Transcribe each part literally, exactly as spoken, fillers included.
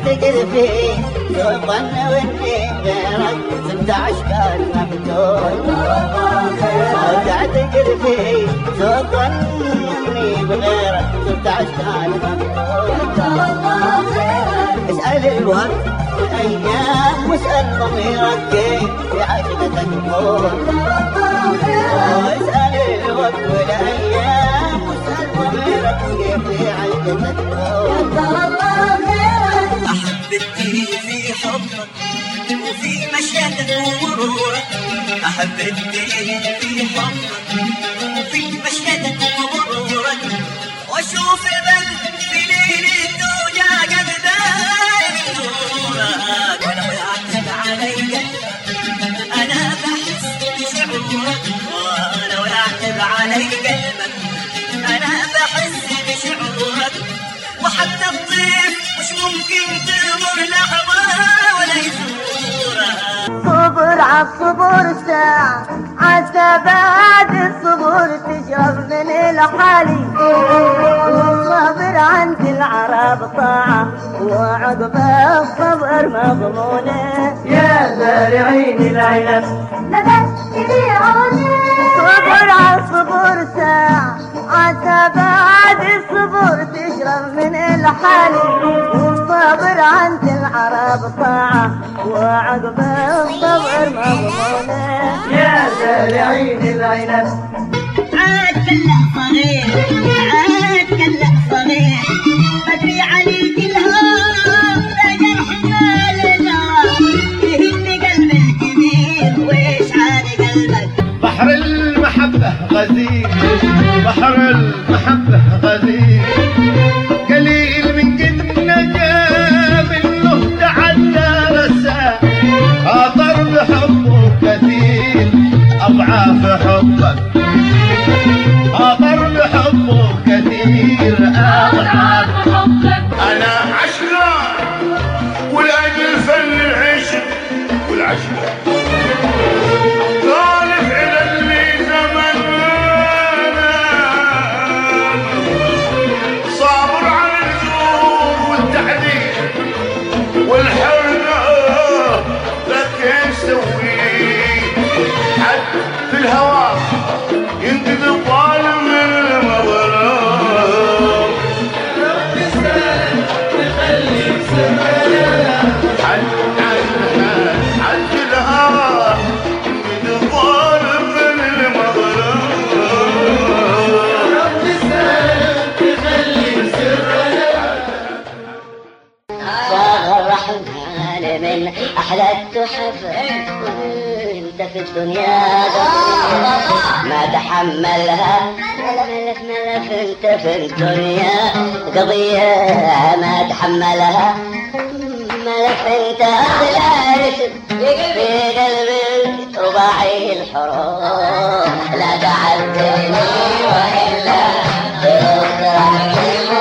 تقذفي سوقن واني غيرك صرت عشقك مفتون ارجع تقذفي سوقن واني بغيرك صرت عشقك مفتون اسأل الوقت والايام واسأل ضميرك كيف في عشقتك تكون اسأل الوقت والايام واسأل ضميرك كيف في عشقتك تكون أحبتني في حبك وفي مشيتك ومرورك أحبتني في حبك وفي مشيتك ومرورك وأشوف البدر في ليل الدنيا قد دايم نورك ولو يعتب علي أنا بحس بشعورك ولو يعتب علي قلبك أنا بحس بشعورك وحتى الطيف مش ممكن تمر لحظة ولا يزورها صبر عالصبر ساعة عسى بعد الصبر تشرب من الحالي والصبر عند العرب طاعة وعقب الصبر مضمونة يا زارعين العنب لبس تبيعوني صبر عالصبر ساعة عسى بعد الصبر تشرب من الحالي والصبر عند العرب طاعة وعقب الصبر مضمونة يا زارعين العنب عاد كلا صغير عاد كلا صغير بدري عليك الهوى جرح مال الجواب يهن قلب الكبير ويش عاد قلبك بحر المحبة غزير بحر المحبة غزير قليل من قد نجا منه تعدى رسا خاطر بحبه كثير أضعاف حبك خاطر بحبه كثير أضعاف حبك أنا عشقان والأجل فن العشق والعشق طالب إلى اللي زمننا صابر على الزور والتحديد والحرقة لك يسوي حد في الهواء ينقذ الظالم من المظلوم حد حد في الهواء ينقذ الظالم من المظلوم صاغ الرحمن من أحلى التحف وانت في الدنيا ما تحملها ملف ملف انت في الدنيا قضية ما تحملها ملف انت أغلى في قلبي رباعي الحروف لا تعذبني وإلا تخرج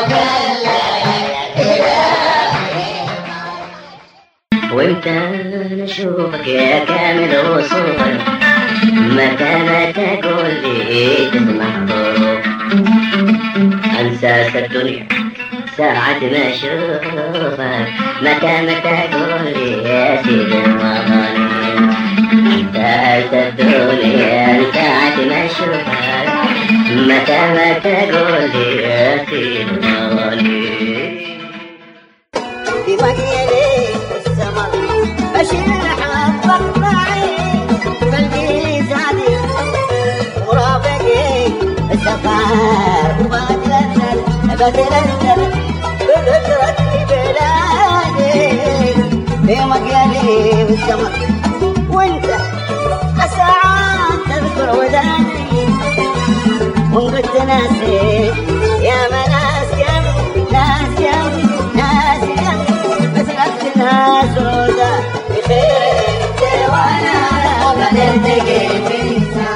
وانت نشوفك يا كامل وصوفك متى ما تقول لي تسمع ظروف انساس الدنيا ساعة ما اشوفك متى ما تقول لي يا سيدي المظالم انتهت الدنيا ساعة ما اشوفك متى ما تقول لي يا سيدي المظالم في مكيالي السمر بشير حبك معي قلبي زادي ورافقي السفر وبتلذذ بتلذذ بذكرتي بلادي في مكيالي السمر وانت ساعات تذكر وداني وان قلت ناسي يا مناس يم ناس يم ناس يم مثلك ناس سودا بخير انت وانا ما نلتقي في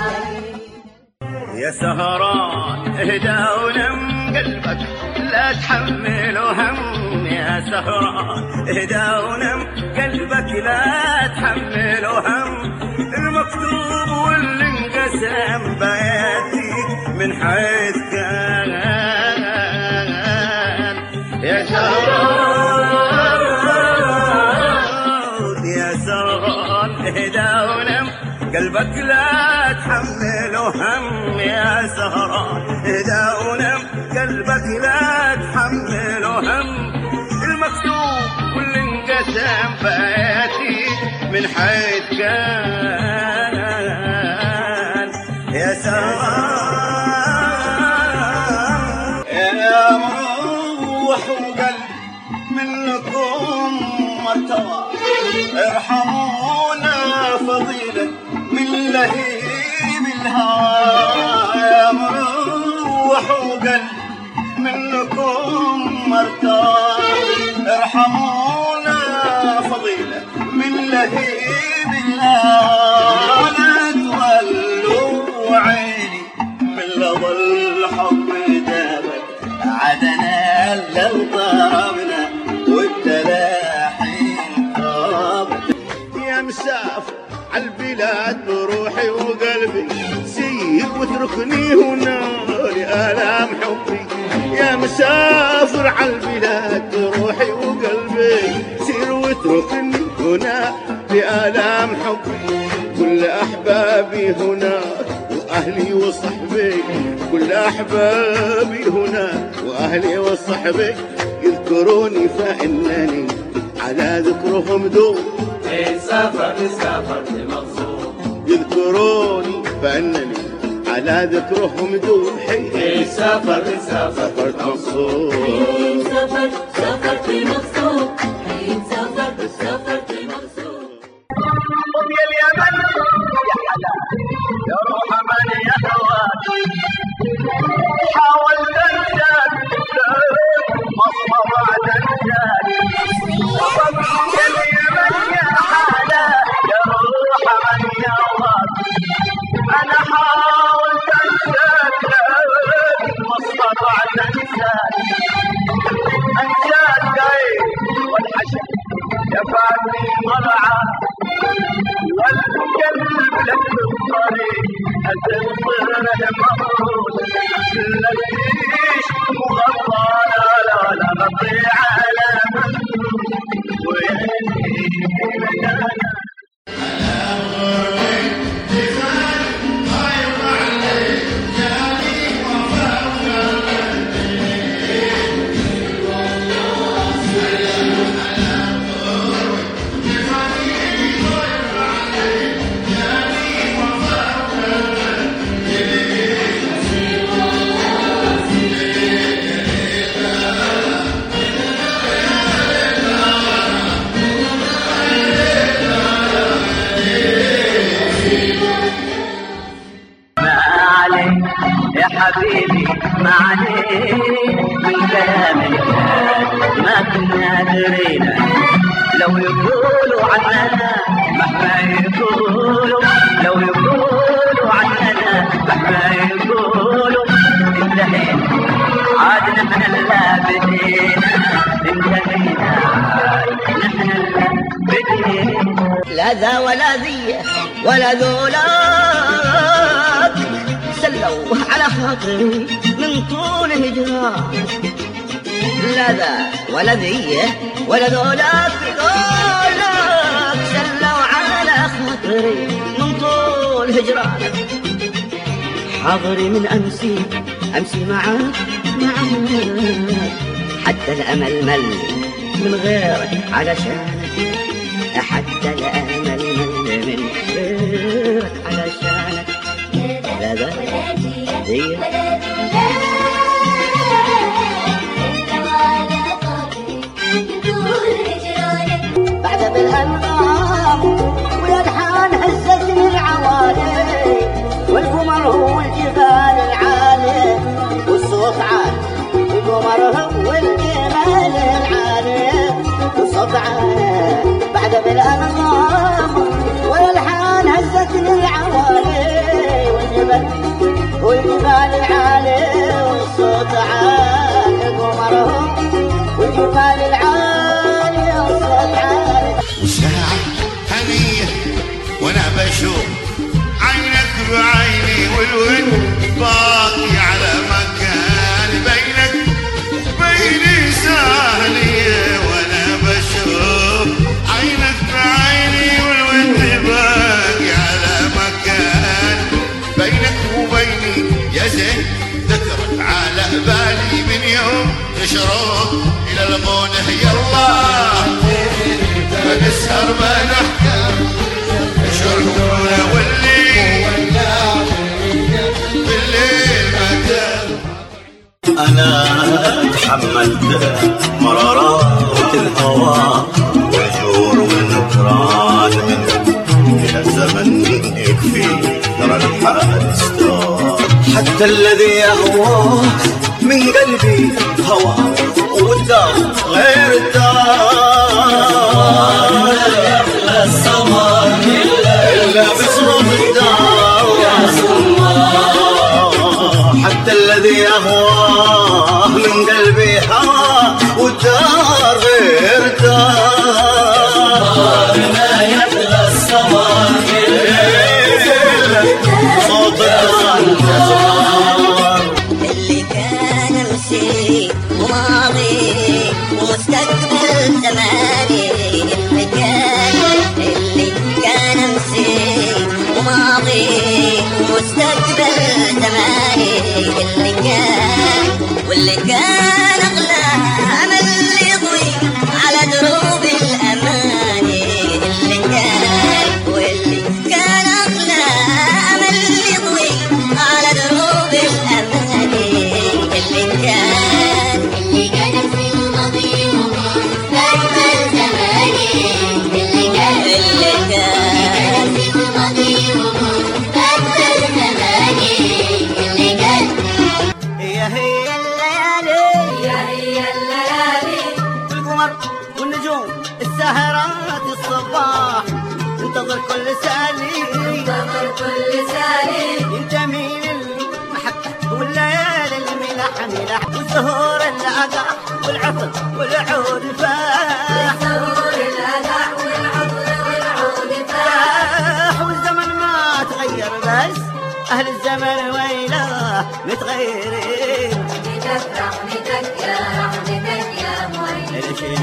يا سهران اهدى ونم قلبك لا تحمل هم يا سهران اهدى ونم قلبك لا تحمل هم المكتوب واللي انقسم بياتي من حيث كان يا سهران قلبك لا تحمله هم يا سهران اهدى ونم قلبك لا تحمله هم المكتوب كل انقسم فاتي من حيث كان يا سهران يا مروح وقلب منكم مرتوى ارحمونا فضيلة من لهيب الهوى يا مروح وقلب منكم مرتوى ارحمونا فضيلة من لهيب الهوى لا تولوا عيني من لظى الحب دابت عدنا لو ضربنا والتلاحين طابت يا مسافر عالبلاد بروحي وقلبي سير واتركني هنا لآلام حبي يا مسافر عالبلاد بروحي وقلبي سير واتركني هنا لآلام حبي كل أحبابي هنا وأهلي وصحبي كل أحبابي هنا وأهلي وصحبي يذكروني فإنني على ذكرهم دوم سافر سافر مقصود يذكروني فإنني على ذكرهم دوم حي سافر سافر مقصود سافر سافرت مقصود حين سافرت سافرت مقصود قم يا اليمن يا حلا يا روح من يهواك حاولت انساك ما استطعت انساك يا اليمن يا حلا يا روح من يهواك انا حاولت انساك ما استطعت انساك انساك والحشا يفعلني مرعى والقلب لك الطريق أتنصر المفروض لكيش مغطى لا لا لا غطي على مسجود ويهدي مكانا حبيبي ما عليك من كلام الناس ما كنا درينا لو يقولوا عننا مهما يقولوا لو يقولوا عننا مهما يقولوا انتهينا عاد نحن اللي بدينا انتهينا عاد نحن اللي بدينا لا ذا ولا ذي ولا ذولاك سلوا على خاطري من طول هجران لا ذا ولا ذي ولا ذولاك ذولاك سلوا على خاطري من طول هجران حاضري من أمسي أمسي معاك معاك حتى الأمل مل من غيرك علشانك حتى الأمل مل من غيرك علشانك لا ذا ذي بعد بالأنغام والألحان هزتني العوالي والقمر هو الجبال العالي والصوت عالي القمر هو الجبال العالي والصوت عالي بعد بالأنغام والألحان هزتني العوالي والجبال والجبال العالي والصوت عالي القمر هو والجبال العالي والصوت عالي وساعة هنية وانا بشوف عينك بعيني والود باقي على مكان بينك وبيني سهلية وانا بشوف عينك بعيني والود باقي على مكان أنا تحملت مرارات الهوى والجور والنكران من الزمن يكفي ترى الحال استار. حتى الذي يهوى من قلبي هوى والدار غير الدار لا السمر إلا بصوت الدار يا سمار. حتى الذي يهوى من قلبي هوى والدار غير الدار ما يحلى السمر إلا بصوت الدار يا سمار. اللي كان امسي وماضي ومستقبل زماني اللي كان اللي كان امسي وماضي ومستقبل زماني اللي كان واللي كان اغلى امل يضوي على دروب الاماني اللي كان واللي كان اغلى امل يضوي على دروب الاماني اللي كان اللي كان في الماضي ومستقبل زماني اللي كان اللي كان في الماضي ومستقبل زماني اللي كان. يا هي الليالي يا هي الليالي القمر والنجوم السهرات الصباح انتظر كل سالي انتظر كل سالي ينتمي للمحبة والليالي الملح ملح والزهور الأقع والعطر والعود فاح زهور الأدع والعطر والعود فاح. والزمن ما تغير بس أهل الزمن ويلاه متغيرين. رحمتك رحمتك يا رحمتك يا معين. رحمتك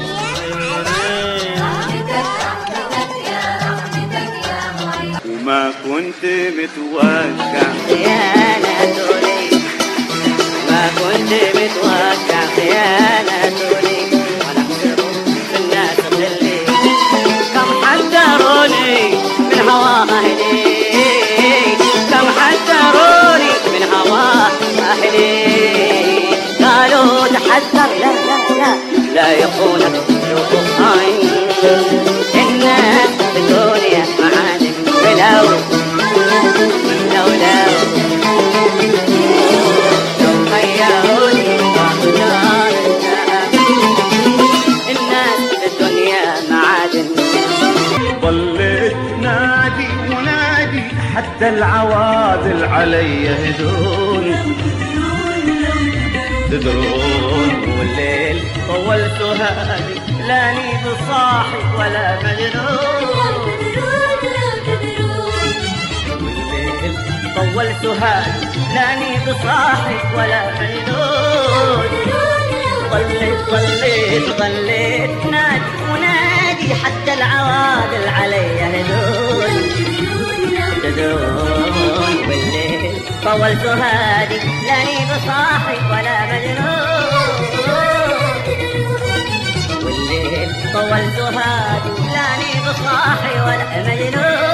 رحمتك يا رحمتك يا معين. وما كنت متوقع خيانتني ما كنت متوقع خيانتني ولا احسبوا في الناس ظلي كم حذروني من هوى أهلي كم حذروني من هوى أهلي قالوا تحذر لا لا لا لا يخونك يوقف عين الناس في الدنيا معادن ولو لو لو لو خيروني واختار الناس في الدنيا معادن. ظليت نادي ونادي حتى العوادل علي يهدون تدرون والليل طولت هادي لاني بصاحي ولا مجنون والليل طولت هادي لاني بصاحي ولا مجنون. ظليت ظليت ظليت نادي ونادي حتى العوادل علي يهدون تدرون والليل طولت هادي لاني بصاحي ولا مجنون. والليل طولت هادي لاني بصاحي ولا مجنون.